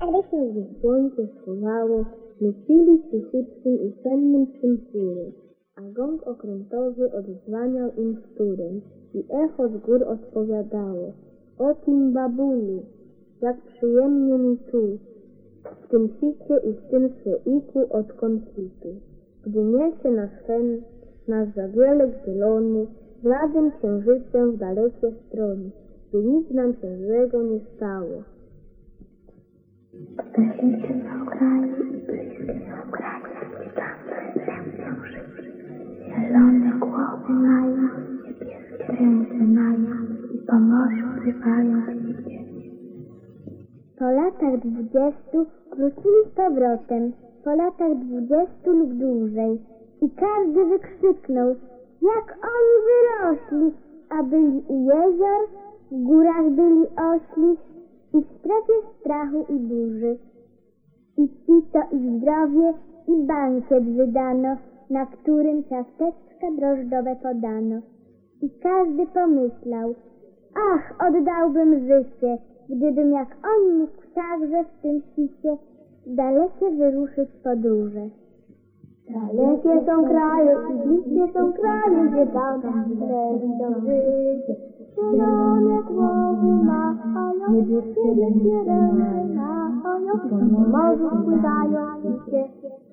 Ale się gdy słońce schowało, myślili cichutkim i sennym swym chórem, a gong okrętowy odzwaniał im wtórem i echo z gór odpowiadało: o tym babuniu, jak przyjemnie mi tu, w tym sicie i w tym słoiku od konfitu. Gdy niesie nasz zawielek zielony, bladym księżycem w dalekie strony, by nic nam się złego nie stało. Weszliście na kraju i bliskie są kraje, i tam ręce żyć. Zielone głowy mają, niebieskie ręce mają i pomożą rywają świecie. Po latach 20 wrócili z powrotem, po latach 20 lub dłużej, i każdy wykrzyknął, jak oni wyrośli, a byli u jezior, w górach byli ośli i w strefie strachu i burzy. I pito i zdrowie i bankiet wydano, na którym ciasteczka drożdżowe podano. I każdy pomyślał, ach, oddałbym życie, gdybym jak on mógł także w tym świcie dalekie wyruszyć podróże. Dalekie są kraje i bliskie są kraje, gdzie tam wtedy do życia. Zielone głowy machają, niebieskie ręce machają, po morzu pływają wszystkie.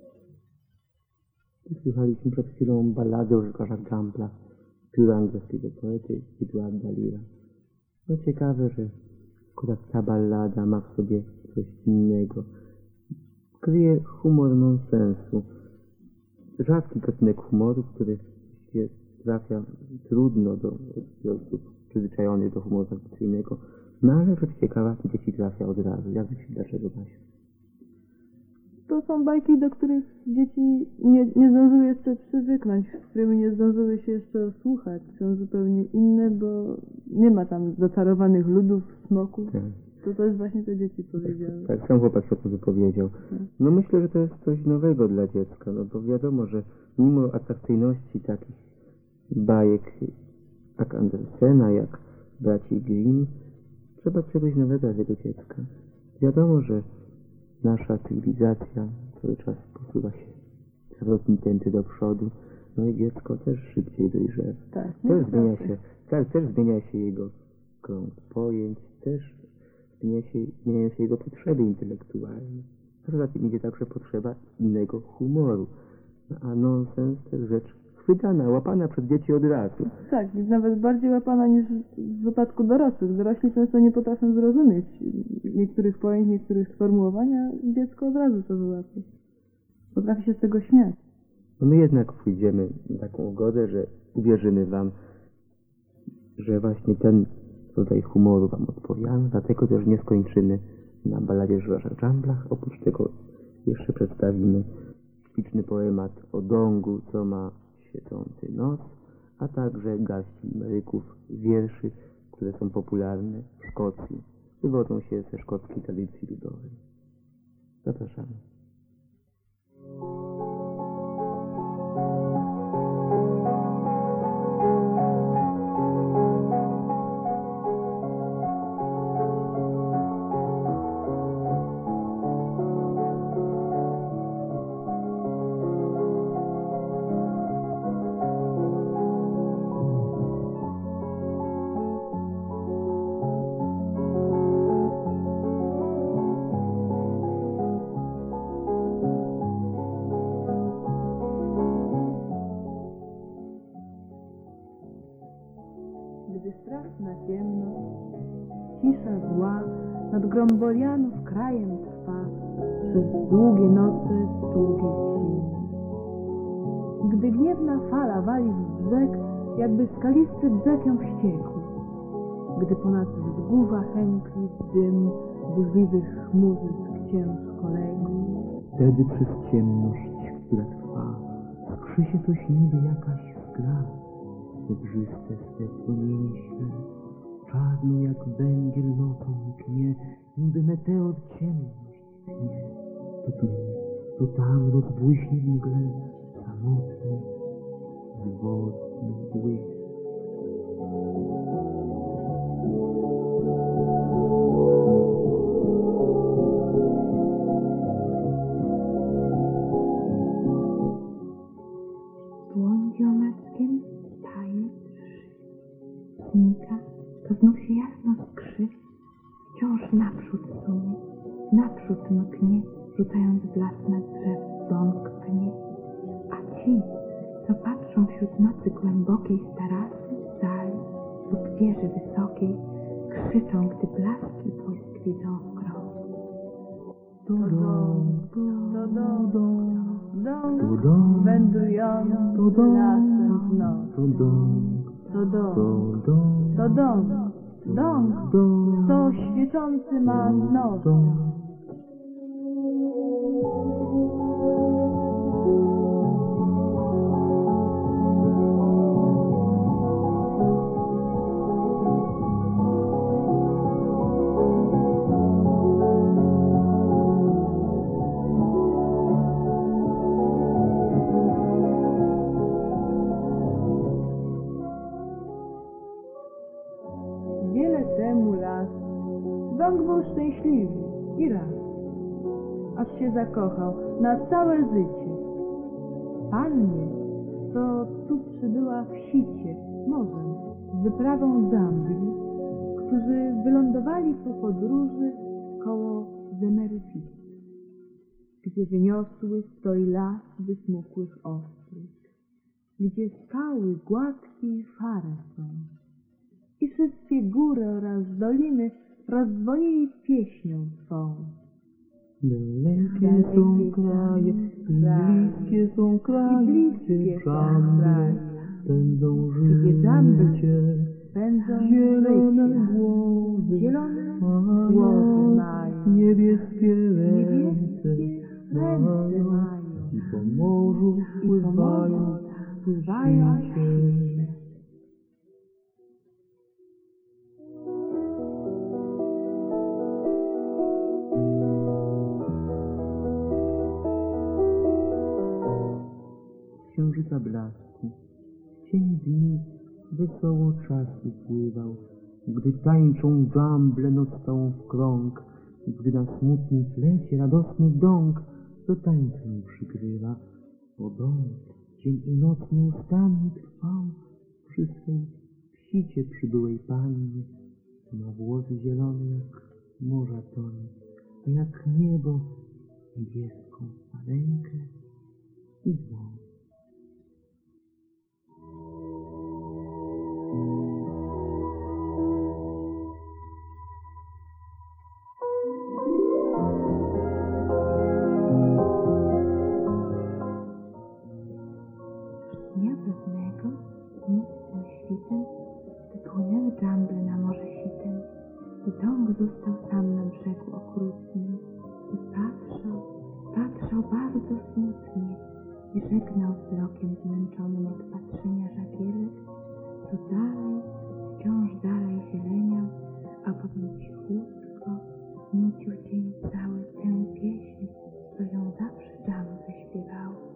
Słuchaliśmy przed chwilą ballady o rzekarzach Gamblach, pióra angielskiego poety Edwarda Leara. No ciekawe, że akurat ta ballada ma w sobie coś innego. Kryje humor nonsensu. Rzadki gatunek humoru, który się trafia trudno do osób przyzwyczajonych do humoru tradycyjnego. No ale rzecz ciekawa, dzieci trafia od razu. Jak myślisz, dlaczego, Basiu? To są bajki, do których dzieci nie zdążyły jeszcze przywyknąć, z którymi nie zdążyły się jeszcze osłuchać. Są zupełnie inne, bo nie ma tam zaczarowanych ludów, smoków. Tak. To też właśnie te dzieci powiedziały. Tak, sam chłopak się o to wypowiedział. No myślę, że to jest coś nowego dla dziecka, no bo wiadomo, że mimo atrakcyjności takich bajek jak Andersena, jak braci Grimm, trzeba czegoś nowego dla tego dziecka. Wiadomo, że nasza cywilizacja cały czas posuwa się zawrotni tęty do przodu, no i dziecko też szybciej dojrzewa. Tak, Też zmienia się jego krąg pojęć, też zmieniają się jego potrzeby intelektualne. Poza tym idzie także potrzeba innego humoru. A nonsens to jest rzecz chwytana, łapana przez dzieci od razu. Tak, jest nawet bardziej łapana niż w wypadku dorosłych. Dorośli często nie potrafią zrozumieć niektórych pojęć, niektórych sformułowań, a dziecko od razu to wyłapie. Potrafi się z tego śmiać. No my jednak pójdziemy na taką ugodę, że uwierzymy wam, że właśnie ten rodzaj humoru wam odpowiada, dlatego też nie skończymy na balladzie o rzekarzach Gamblach. Oprócz tego jeszcze przedstawimy śliczny poemat o Dongu, co ma świecący nos, a także garści limeryków, wierszy, które są popularne w Szkocji. Wywodzą się ze szkockiej tradycji ludowej. Zapraszamy. Gdy straszna ciemność, cisza zła nad Grombolianów krajem trwa przez długie noce, długie dni. Gdy gniewna fala wali w brzeg, jakby skalisty brzeg ją wściekł. Gdy ponad wzgórza chętli dym burzliwych chmurzysk ciężko legł. Wtedy przez ciemność, która trwa, skrzy się coś niby jakaś skra. Zebrzyste swe płomienie śle, czarno jak węgiel nocą mknie, niby meteor ciemność tnie. To tu, to tam rozbłyśnie w mgle, samotny, żywotny błysk. sunie, naprzód mknie, rzucając blask na drzew, bąk pnie. A ci, co patrzą wśród nocy głębokiej z tarasu, sali lub wieży wysokiej, krzyczą, gdy blaski błysk widzą w krąg. dom, Wędrujący lasem w noc. To dom, co świecący ma noc. Wiele temu lat Dąg był szczęśliwy i raz, aż się zakochał na całe życie. Pannie, co tu przybyła w sicie, morzem, z wyprawą z Anglii, którzy wylądowali po podróży koło Zemeryficy, gdzie wyniosły stoi las wysmukłych ostróg, gdzie skały gładkie i szare są. I wszystkie góry oraz doliny rozdzwonili pieśnią swą. Dalekie są kraje, bliskie są kraje, gdzie żambry pędzą życie, zielone głowy mają, niebieskie ręce mają, i po morzu pływają się. Księżyca blasku, w cień dni wesoło czas upływał, gdy tańczą dżamble noc całą w krąg, gdy na smutnym tlecie radosny dąg do tańcem przygrywa. O dąg, dzień i noc nieustannie trwał przy swej psicie przybyłej pannie. Ma włosy zielone jak morza tonie, a jak niebo niebieską maleńkę i dzwon. Dnia pewnego, niczym świtem, wypłynęły dżamble na morze sitem i dąg został sam na brzegu okrutnym i patrzał bardzo smutnie i żegnał wzrokiem zmęczonym od patrzenia żagielek, co dalej, wciąż dalej zieleniał, a potem cichutko nucił dzień cały tę pieśń, co ją zawsze dżamble śpiewało.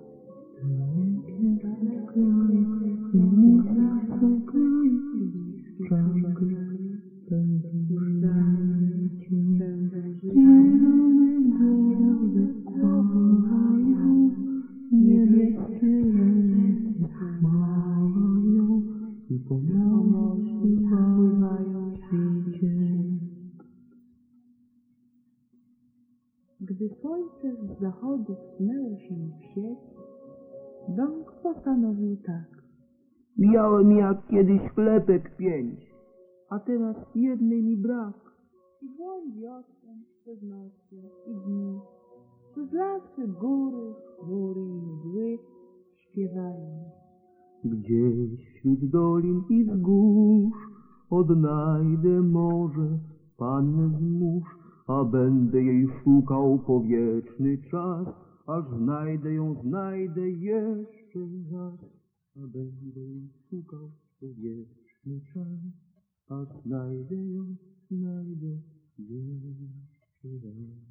Gdy słońce z zachodu wsunęło się w sieć, dąg postanowił tak. Miałem jak kiedyś chlebek 5, a teraz jednej mi brak. I błądzi odtąd przez noce i dni, przez lasy, góry, chmury i mgły śpiewają. Gdzieś wśród dolin i wzgórz odnajdę może pannę z mórz, a będę jej szukał po wieczny czas, aż znajdę ją, znajdę jeszcze raz. A będę jej szukał po wieczny czas, aż znajdę ją, znajdę jeszcze raz.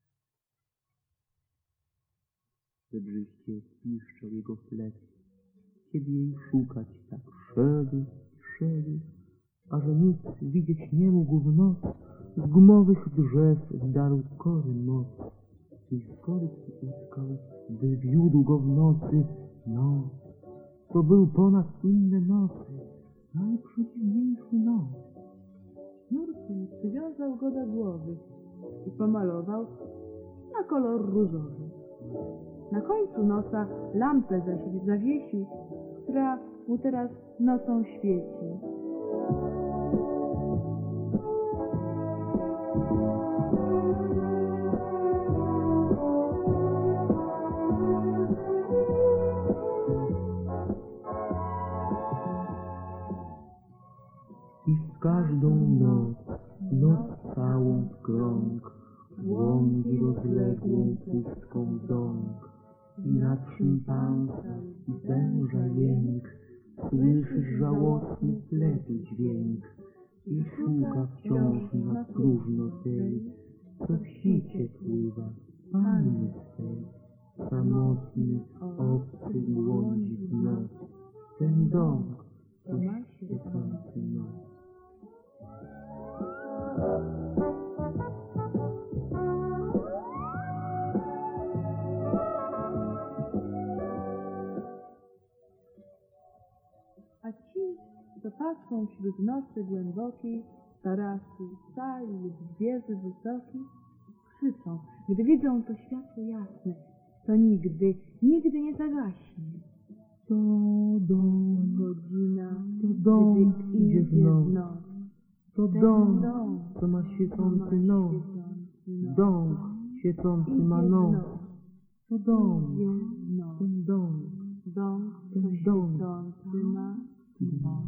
Zebrzyście piszczał jego plec, kiedy jej szukać tak szedł, a że nic widzieć nie mógł w noc, z gumowych drzew zdarł kory moc i z kory utkał, by wiódł go w nocy noc. To był ponad inne nocy, najprzedziwniejszy noc. Sznurkiem przywiązał go do głowy pomalował na kolor różowy. Na końcu nosa lampę zaś zawiesił, która mu teraz nocą świeci. I w każdą noc całą w krąg, błądzi rozległą pustką dąg. I nad szympansa i węża jęk, słyszysz żałosny wlepy dźwięk. I szuka wciąż na próżno tej, co w sicie pływa, panny swej. Samotny, obcy błądzi w noc, ten dąg, co ma świecący nos. A ci, co patrzą wśród nocy głębokiej, tarasu, sali lub wieży wysokich, krzyczą, gdy widzą to światło jasne, to nigdy, nigdy nie zagaśnie. To dom, Godzina, to dom gdy idzie w noc. To Ten dom, dom, co ma świecący nos. Dom świecący ma idzie w nos. noc. To dom, Idzie w noc. ten dom, Dom, ten co dom. świecący ma nos.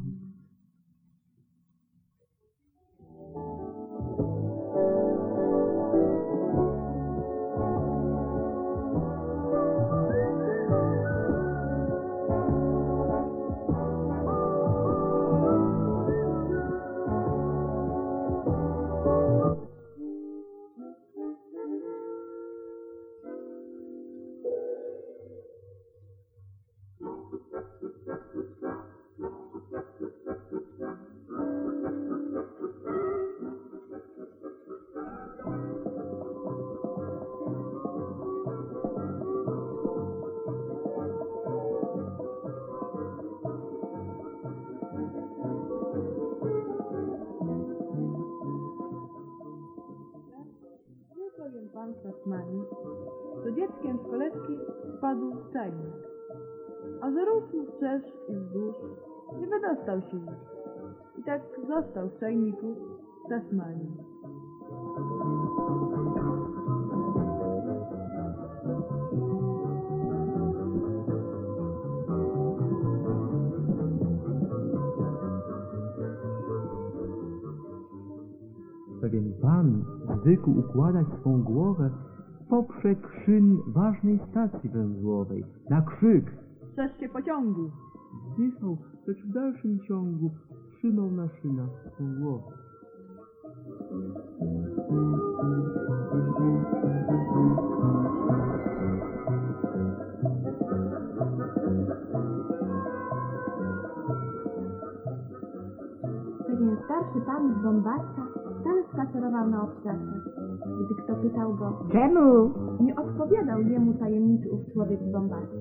Pewien pan Tasmanii, to dzieckiem z kolebki wpadł w czajnik, a zarósł wszerz i wzdłuż, nie wydostał się już. I tak został w czajniku w Tasmanii. Pewien pan zwykł układać swą głowę w poprzek szyn ważnej stacji węzłowej. Na krzyk Strzeżcie pociągu! zdychał, lecz w dalszym ciągu trzymał na szynach swą głowę. Pewien starszy pan z Bombarda wcale spacerował na obcasach. Gdy kto pytał go, Czemu? nie odpowiadał jemu tajemniczy ów człowiek z Bombardy.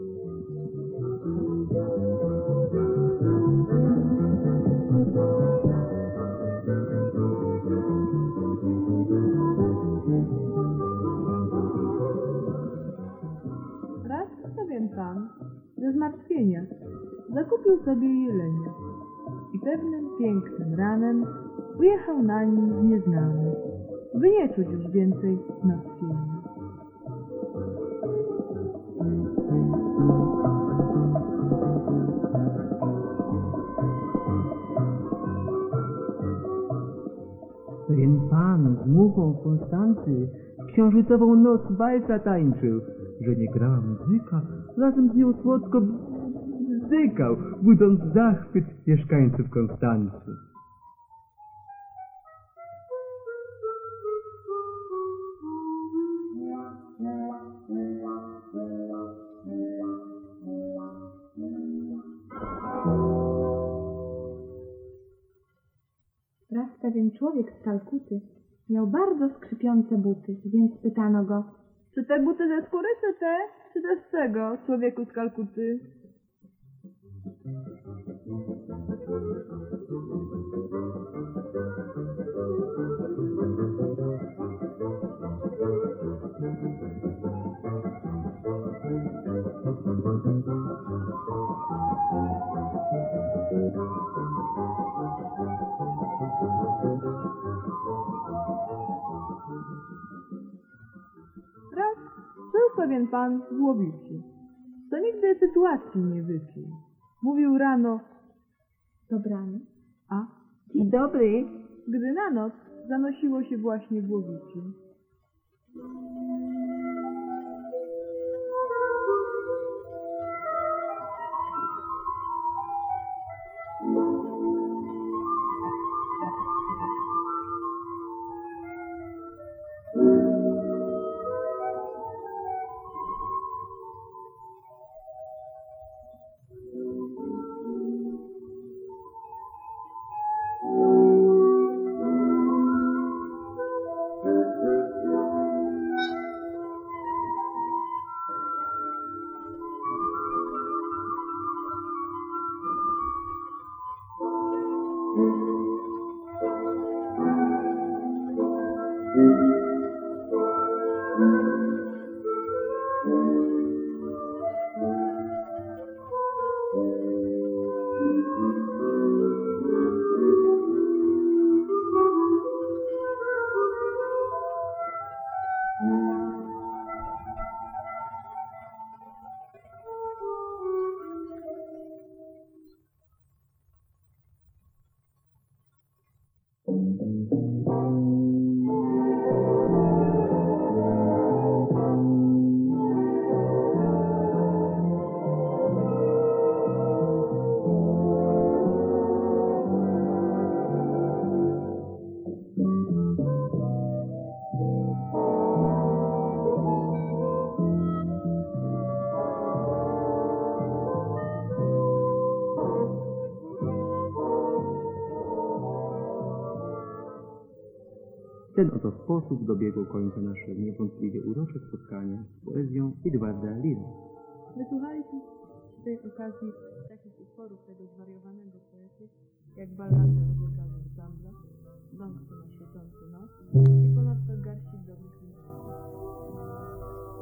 Raz pewien pan ze zmartwienia zakupił sobie jelenia i pewnym pięknym ranem ujechał na nim nieznany, by nie czuć już więcej zmartwienia. Pewien pan z muchą Konstancy w księżycową noc walca tańczył, że nie grała muzyka, razem z nią słodko bzykał, budząc zachwyt mieszkańców Konstancy. Raz pewien człowiek z Kalkuty miał bardzo skrzypiące buty, więc pytano go, Czy te buty ze skóry, czy te z czego, człowieku z Kalkuty? pewien pan w Łowicy, co nigdy sytuacji nie wypił. Mówił rano, Dobranoc. a Dzień dobry. gdy na noc zanosiło się właśnie w Łowicy. W ten oto sposób dobiegło końca nasze niewątpliwie urocze spotkanie z poezją Edwarda Lira. Wysłuchaliśmy przy tej okazji takich utworów tego zwariowanego poety, jak ballady o rzekanych zamblach, Wątku na świecący nos i ponadto garści drobnych liści.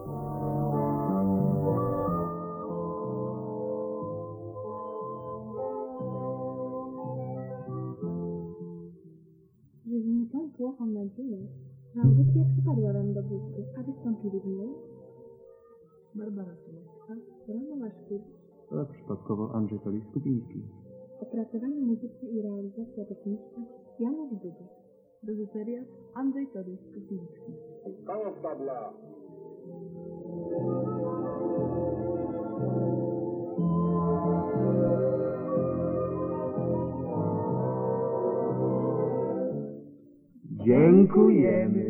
Żywimy tę płochą nadzieję, że audycja przypadła wam do gustu, a wystąpili w niej Barbara Solowska, Joanna Maszkiewicz, A przypadkowo Andrzej Tolis-Kubiński. opracowanie muzyczne i realizacja techniczna Janusz Dudek. reżyseria Andrzej Tolis-Kubiński. Koniec tabla. Dziękujemy.